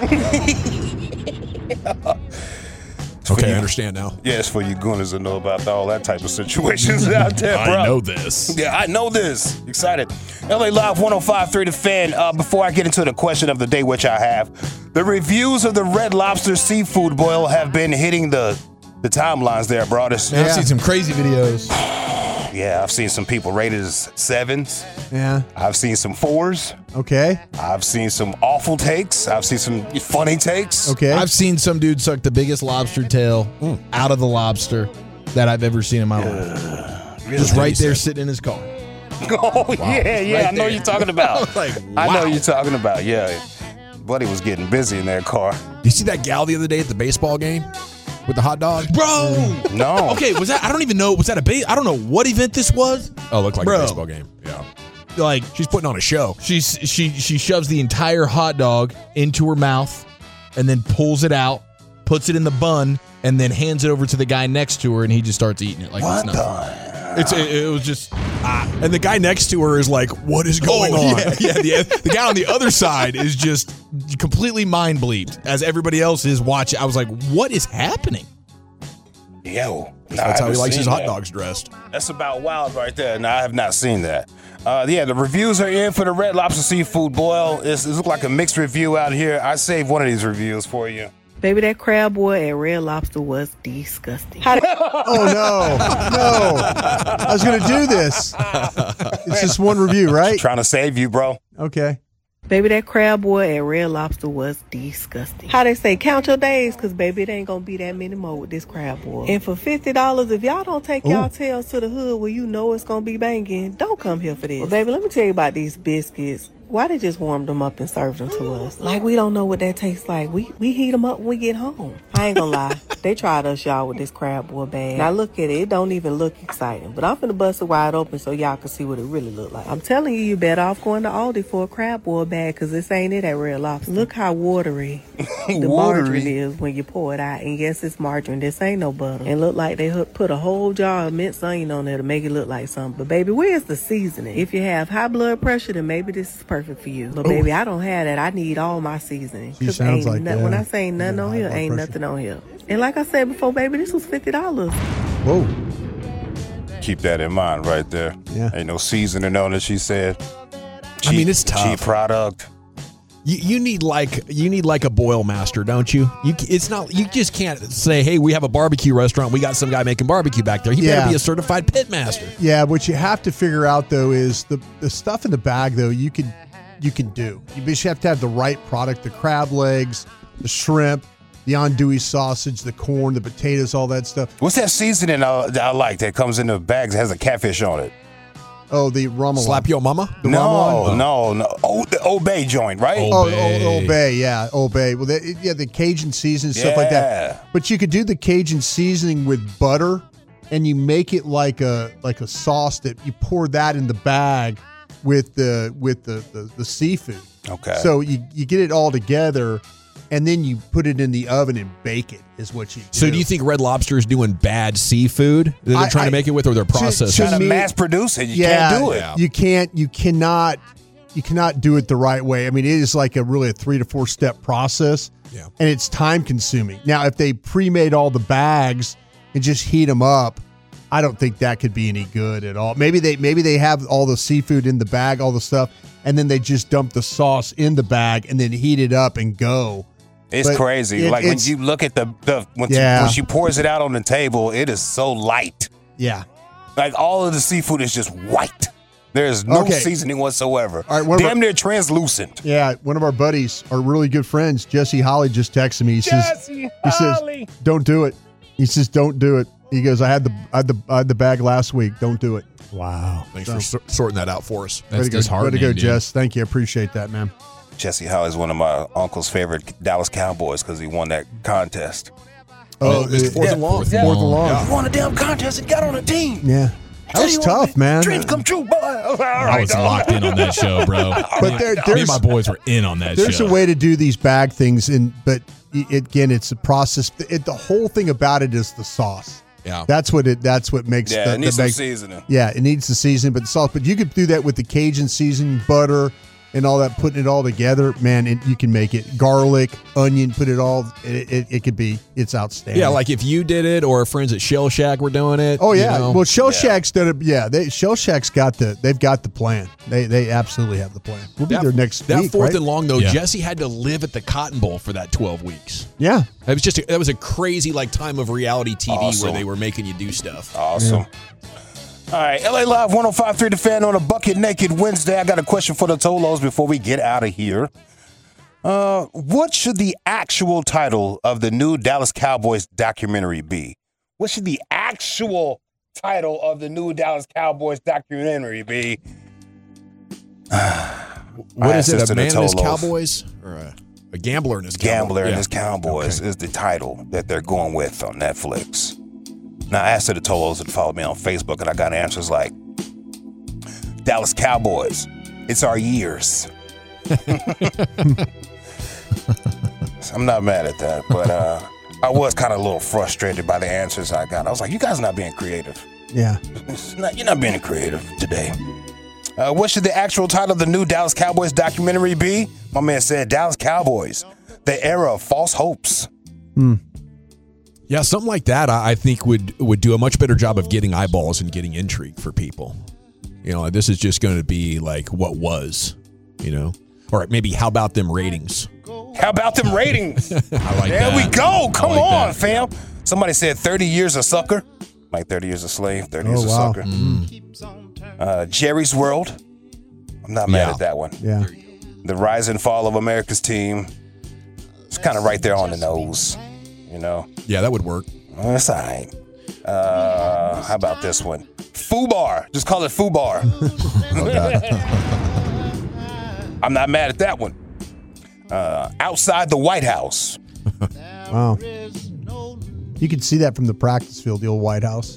Okay, I understand now. Yeah, it's for you gooners to know about all that type of situations out there, bro. I know this. Yeah, I know this. Excited. LA Live 105.3 The Fan. Before I get into the question of the day, which I have, the reviews of the Red Lobster seafood boil have been hitting the timelines there, bro. I've seen some crazy videos. Yeah, I've seen some people rated as 7s. Yeah. I've seen some 4s. Okay. I've seen some awful takes. I've seen some funny takes. Okay. I've seen some dude suck the biggest lobster tail out of the lobster that I've ever seen in my life. Just right there sitting in his car. Oh, yeah. Right I know there. you're talking about. Like, I know wow. you're talking about, yeah. Buddy was getting busy in that car. You see that gal the other day at the baseball game with the hot dog? Bro! No. Okay, was that, I don't even know, was that I don't know what event this was. Oh, it looked like Bro. a baseball game. Yeah. Like, She's putting on a show. she shoves the entire hot dog into her mouth and then pulls it out, puts it in the bun, and then hands it over to the guy next to her, and he just starts eating it like What it's nothing. It was just, And the guy next to her is like, what is going on? Yeah, the guy on the other side is just completely mind bleeped as everybody else is watching. I was like, what is happening? Yo. That's how he likes his hot dogs dressed. That's about wild right there. No, I have not seen that. Yeah, the reviews are in for the Red Lobster seafood boil. It looks like a mixed review out here. I saved one of these reviews for you. Baby, that crab boil at Red Lobster was disgusting. Oh, no. I was going to do this. It's just one review, right? Trying to save you, bro. Okay. Baby, that crab boil at Red Lobster was disgusting. How they say, count your days, because, baby, it ain't going to be that many more with this crab boil. And for $50, if y'all don't take y'all tails to the hood where you know it's going to be banging, don't come here for this. Well, baby, let me tell you about these biscuits. Why they just warmed them up and served them to us? Like we don't know what that tastes like. We heat them up when we get home. I ain't gonna lie. They tried us, y'all, with this crab boil bag. Now look at it. It don't even look exciting. But I'm finna bust it wide open so y'all can see what it really look like. I'm telling you, you better off going to Aldi for a crab boil bag because this ain't it at Red Lobster. Look how watery the margarine is when you pour it out. And yes, it's margarine. This ain't no butter. And look like they put a whole jar of minced onion on there to make it look like something. But baby, where's the seasoning? If you have high blood pressure, then maybe this is perfect for you. But baby, I don't have that. I need all my seasoning. She sounds like that. When I say nothing on here, ain't nothing on here. And like I said before, baby, this was $50. Whoa. Keep that in mind right there. Yeah. Ain't no seasoning on it, she said. I mean, it's tough. Cheap product. You need like a boil master, don't you? You just can't say, hey, we have a barbecue restaurant. We got some guy making barbecue back there. He better be a certified pit master. Yeah, what you have to figure out though is the stuff in the bag though you can do. You just have to have the right product: the crab legs, the shrimp, the andouille sausage, the corn, the potatoes, all that stuff. What's that seasoning I like that comes in the bags that has a catfish on it? Oh, the ramelon. Slap Yo Mama? No. Oh, the Obey joint, right? Obey, yeah, Obey. Well, the Cajun seasoning, stuff like that. But you could do the Cajun seasoning with butter and you make it like a sauce that you pour that in the bag with the seafood. Okay. So you get it all together, and then you put it in the oven and bake it. Is what you do. So do you think Red Lobster is doing bad seafood that they're trying to make it with, or they're processing? Trying to mass produce it. You can't do it. Yeah. You cannot do it the right way. I mean, it is like a 3 to 4 step process. Yeah. And it's time consuming. Now, if they pre-made all the bags and just heat them up, I don't think that could be any good at all. Maybe they have all the seafood in the bag, all the stuff, and then they just dump the sauce in the bag and then heat it up and go. It's crazy. When you look at when she pours it out on the table, it is so light. Yeah. Like all of the seafood is just white. There's no seasoning whatsoever. All right, damn near translucent. Yeah, one of our buddies, our really good friends, Jesse Holly, just texted me. He says, "Don't do it." He says, "Don't do it." He goes, "I had the bag last week. Don't do it." Wow. Thanks for sorting that out for us. That's disheartening. Way to go, Jess. Thank you. I appreciate that, man. Jesse Holly is one of my uncle's favorite Dallas Cowboys because he won that contest. Oh, it's fourth and long. Fourth and long. Yeah. He won a damn contest and got on a team. Yeah. That was tough, man. Dreams come true, boy. I was locked in on that show, bro. But me and my boys were in on that show. There's a way to do these bag things, but again, it's a process. The whole thing about it is the sauce. Yeah, that's what makes. Yeah, it needs some seasoning. Yeah, it needs the seasoning, but the sauce. But you could do that with the Cajun seasoning, butter, and all that, putting it all together, man. You can make it garlic, onion, put it all. It could be. It's outstanding. Yeah, like if you did it, or friends at Shell Shack were doing it. Oh yeah, well Shell Shack's done it. Yeah, Shell Shack's they've got the plan. They absolutely have the plan. We'll be there next week. That fourth right? and long though, Jesse had to live at the Cotton Bowl for that 12 weeks. Yeah, that was a crazy time of reality TV where they were making you do stuff. Awesome. Yeah. All right, LA Live 105.3 The Fan on a Bucket Naked Wednesday. I got a question for the Tolos before we get out of here. What should the actual title of the new Dallas Cowboys documentary be? What should the actual title of the new Dallas Cowboys documentary be? What is it, a man and his Cowboys? Or a gambler and his Cowboys? Gambler and his Cowboys is the title that they're going with on Netflix. Now, I asked the Tolos that followed me on Facebook, and I got answers like, Dallas Cowboys, it's our years. I'm not mad at that, but I was kind of a little frustrated by the answers I got. I was like, you guys are not being creative. Yeah. You're not being creative today. What should the actual title of the new Dallas Cowboys documentary be? My man said, Dallas Cowboys, the era of false hopes. Yeah, something like that I think would do a much better job of getting eyeballs and getting intrigue for people. This is just going to be like what was, or maybe how about them ratings? How about them ratings? I like there that. we go. Come like on, that. fam. Somebody said 30 years a sucker. Like 30 years a slave, 30 years a sucker. Jerry's World. I'm not mad at that one. Yeah. The rise and fall of America's team. It's kind of right there on the nose. Yeah, that would work. That's all right. How about this one? FUBAR. Just call it FUBAR. I'm not mad at that one. Outside the White House. Wow. You can see that from the practice field, the old White House.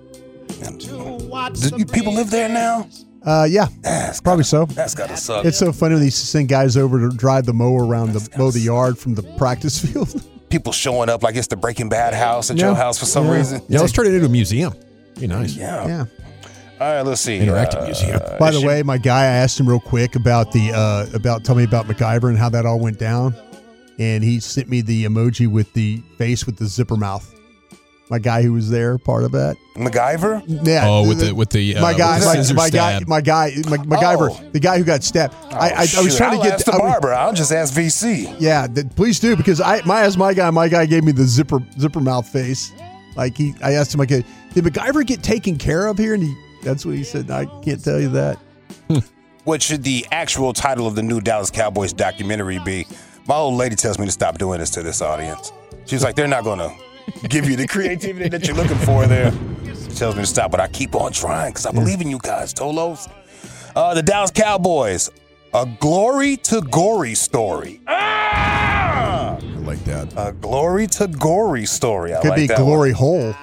Do people live there now? Yeah, probably so. That's gotta suck. It's so funny when they send guys over to drive the mower around mow the yard from the practice field. People showing up like it's the Breaking Bad house at your house for some reason. Yeah, let's turn it into a museum. Be nice. Yeah. All right, let's see. Interactive museum. By the way, my guy, I asked him real quick about tell me about MacGyver and how that all went down. And he sent me the emoji with the face with the zipper mouth. My guy who was there, part of that. MacGyver? Yeah. Oh, with the my guy, Oh. MacGyver, the guy who got stabbed. I was trying to get the barber. I'll just ask VC. Yeah, please do, because I asked my guy gave me the zipper mouth face. Like I asked him, did MacGyver get taken care of here? And that's what he said. I can't tell you that. What should the actual title of the new Dallas Cowboys documentary be? My old lady tells me to stop doing this to this audience. She's like, they're not going to give you the creativity that you're looking for there. She tells me to stop, but I keep on trying because I believe in you guys, Tolos. The Dallas Cowboys, a glory to gory story. I like that. A glory to gory story. I Could like be that glory one. hole.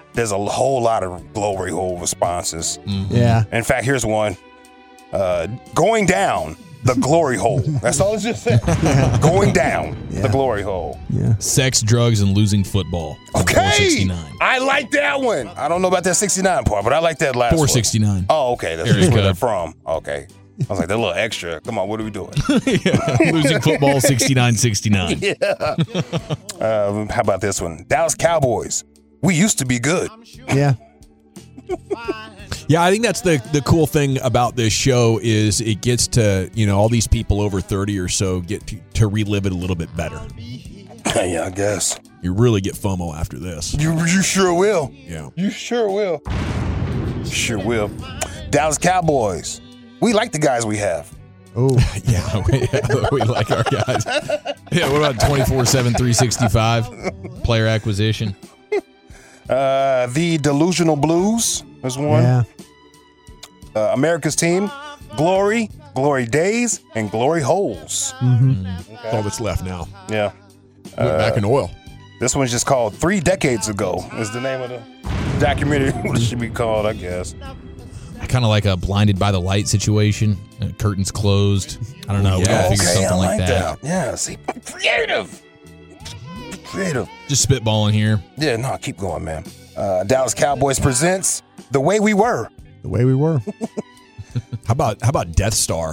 there's a whole lot of glory hole responses. Yeah. In fact, here's one. Going down the glory hole. That's all it's just said. Going down the glory hole. Yeah. Sex, drugs, and losing football. Okay. 469. I like that one. I don't know about that 69 part, but I like that last 469. one. Oh, okay. That's Area where they're code. from. Okay. I was like, they're a little extra. Come on, what are we doing? Losing football 69-69. Yeah. How about this one? Dallas Cowboys. We used to be good. Yeah. Yeah, I think that's the cool thing about this show is it gets to, all these people over 30 or so get to relive it a little bit better. Yeah, I guess. You really get FOMO after this. You sure will. Yeah. You sure will. Sure will. Dallas Cowboys. We like the guys we have. Oh. Yeah, we like our guys. Yeah, what about 24/7, 365 player acquisition? The Delusional Blues is one. Yeah. America's Team, Glory, Glory Days, and Glory Holes. That's all that's left now. Yeah. Went back in oil. This one's just called 3 Decades Ago is the name of the documentary. What it should be called, I guess. Kind of like a blinded by the light situation. Curtains closed. I don't know. We gotta figure something I like that. Yeah, see, creative. Just spitballing here. Yeah, no, keep going, man. Dallas Cowboys presents The Way We Were. The Way We Were. How about Death Star?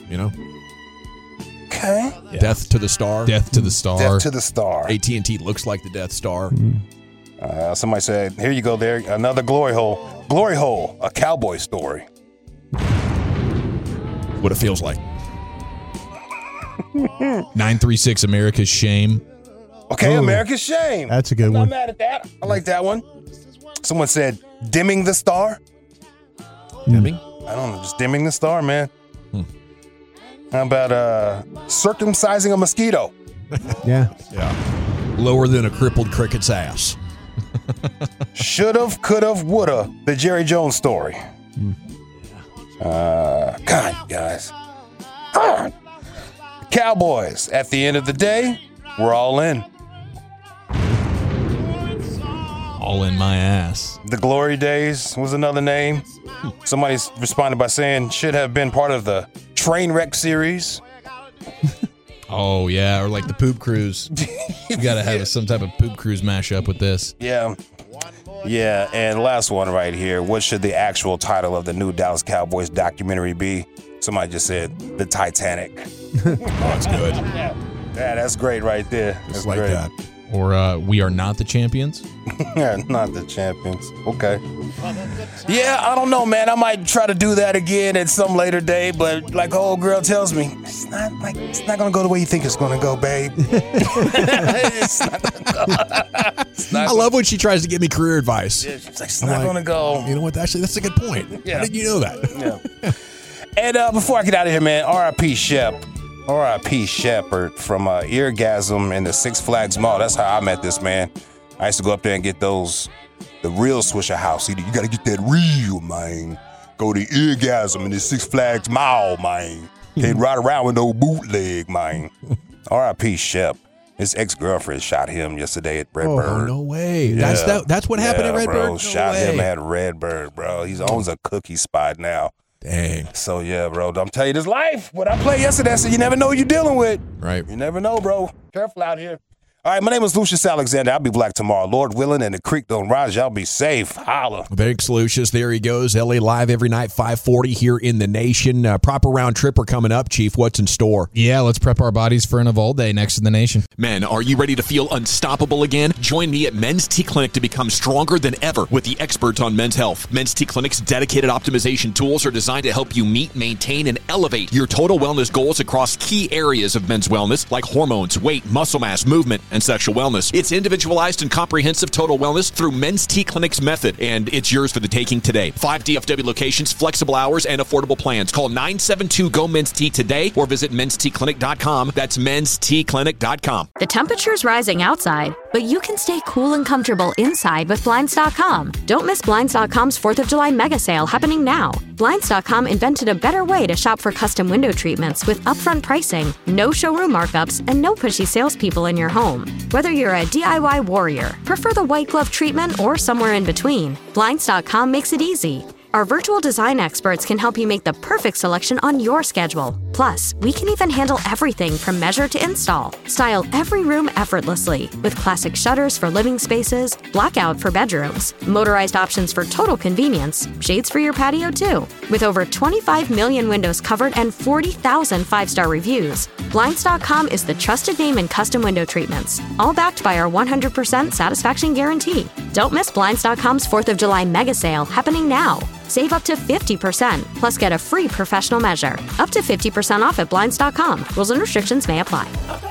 Okay. Yeah. Death to the Star. Death to the Star. Death to the Star. AT&T looks like the Death Star. Somebody said, here you go there, another glory hole. Glory hole, a cowboy story. What it feels like. 936 America's Shame. Okay, Ooh. America's Shame. That's a good I'm not one. mad at that. I like that one. Someone said, dimming the star. Dimming? I don't know, just dimming the star, man. How about circumcising a mosquito? Yeah. Yeah. Lower than a crippled cricket's ass. Should've, could've, woulda, the Jerry Jones story. God, guys. Cowboys, at the end of the day, we're all in. All in my ass. The Glory Days was another name. Somebody responded by saying, should have been part of the Trainwreck series. Oh, yeah, or like the Poop Cruise. You got to have some type of Poop Cruise mashup with this. Yeah. Yeah, and last one right here. What should the actual title of the new Dallas Cowboys documentary be? Somebody just said, The Titanic. That's good. Yeah, that's great right there. That's like great. that. Or We Are Not the Champions. Yeah, not the champions. Okay. Yeah, I don't know, man. I might try to do that again at some later day, but like the old girl tells me, it's not gonna go the way you think it's gonna go, babe. It's not gonna go. I love when she tries to give me career advice. Yeah, she's like, it's not gonna go. You know what? Actually, that's a good point. Yeah. How did you know that? Yeah. And before I get out of here, man, R.I.P. Shep. R.I.P. Shepard from Eargasm in the Six Flags Mall. That's how I met this man. I used to go up there and get the real Swisher House. You got to get that real, man. Go to Eargasm in the Six Flags Mall, man. Can't ride around with no bootleg, man. R.I.P. Shep. His ex-girlfriend shot him yesterday at Redbird. Oh, no way. Yeah. That's what happened at Redbird? Bro, No shot way. him at Redbird, bro. He owns a cookie spot now. Dang. So, yeah, bro, I'm telling you, this life, what I played yesterday, so you never know what you're dealing with. Right. You never know, bro. Careful out here. All right, my name is Lucius Alexander. I'll be black tomorrow. Lord willing, and the creek don't rise. Y'all be safe. Holla. Thanks, Lucius. There he goes. LA Live every night, 5:40 here in the nation. Proper round trip are coming up, Chief. What's in store? Yeah, let's prep our bodies for an Evolve Day next in the nation. Men, are you ready to feel unstoppable again? Join me at Men's T Clinic to become stronger than ever with the experts on men's health. Men's T Clinic's dedicated optimization tools are designed to help you meet, maintain, and elevate your total wellness goals across key areas of men's wellness like hormones, weight, muscle mass, movement, and sexual wellness. It's individualized and comprehensive total wellness through Men's T Clinic's method, and it's yours for the taking today. 5 DFW locations, flexible hours, and affordable plans. Call 972-GO-MEN'S-T today or visit menstclinic.com. That's menstclinic.com. The temperature's rising outside, but you can stay cool and comfortable inside with Blinds.com. Don't miss Blinds.com's 4th of July mega sale happening now. Blinds.com invented a better way to shop for custom window treatments with upfront pricing, no showroom markups, and no pushy salespeople in your home. Whether you're a DIY warrior, prefer the white glove treatment, or somewhere in between, Blinds.com makes it easy. Our virtual design experts can help you make the perfect selection on your schedule. Plus, we can even handle everything from measure to install. Style every room effortlessly with classic shutters for living spaces, blackout for bedrooms, motorized options for total convenience, shades for your patio too. With over 25 million windows covered and 40,000 5-star reviews, Blinds.com is the trusted name in custom window treatments, all backed by our 100% satisfaction guarantee. Don't miss Blinds.com's 4th of July mega sale happening now. Save up to 50%, plus get a free professional measure. Up to 50% off at Blinds.com. Rules and restrictions may apply.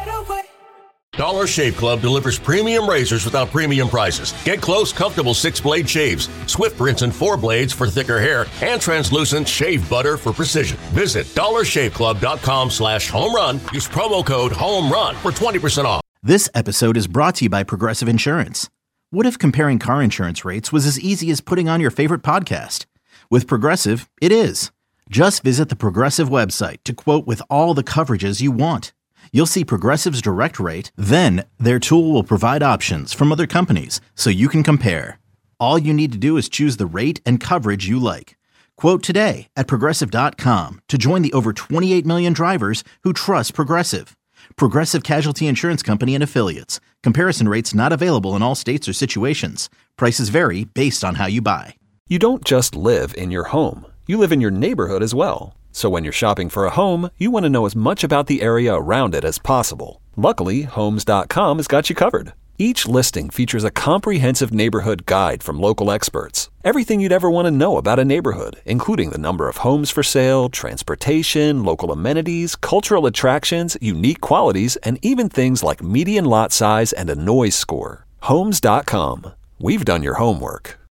Dollar Shave Club delivers premium razors without premium prices. Get close, comfortable 6-blade shaves, swift rinse and 4 blades for thicker hair, and translucent shave butter for precision. Visit dollarshaveclub.com/home run. Use promo code HOMERUN for 20% off. This episode is brought to you by Progressive Insurance. What if comparing car insurance rates was as easy as putting on your favorite podcast? With Progressive, it is. Just visit the Progressive website to quote with all the coverages you want. You'll see Progressive's direct rate, then their tool will provide options from other companies so you can compare. All you need to do is choose the rate and coverage you like. Quote today at Progressive.com to join the over 28 million drivers who trust Progressive. Progressive Casualty Insurance Company and Affiliates. Comparison rates not available in all states or situations. Prices vary based on how you buy. You don't just live in your home. You live in your neighborhood as well. So when you're shopping for a home, you want to know as much about the area around it as possible. Luckily, Homes.com has got you covered. Each listing features a comprehensive neighborhood guide from local experts. Everything you'd ever want to know about a neighborhood, including the number of homes for sale, transportation, local amenities, cultural attractions, unique qualities, and even things like median lot size and a noise score. Homes.com. We've done your homework.